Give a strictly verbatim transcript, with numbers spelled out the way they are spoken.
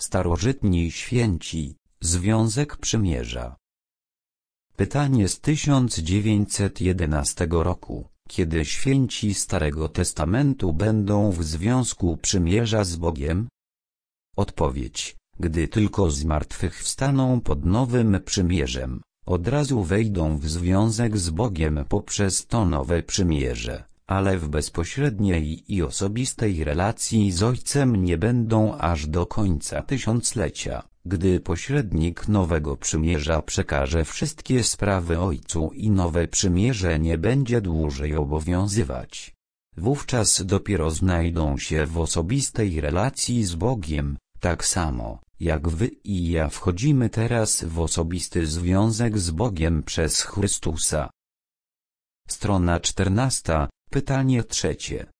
Starożytni święci, Związek Przymierza. Pytanie z tysiąc dziewięćset jedenastego roku. Kiedy święci Starego Testamentu będą w związku przymierza z Bogiem? Odpowiedź: gdy tylko zmartwychwstaną pod nowym przymierzem, od razu wejdą w związek z Bogiem poprzez to nowe przymierze, ale w bezpośredniej i osobistej relacji z Ojcem nie będą aż do końca tysiąclecia, gdy pośrednik nowego przymierza przekaże wszystkie sprawy Ojcu i nowe przymierze nie będzie dłużej obowiązywać. Wówczas dopiero znajdą się w osobistej relacji z Bogiem, tak samo, jak wy i ja wchodzimy teraz w osobisty związek z Bogiem przez Chrystusa. Strona czternasta, pytanie trzecie.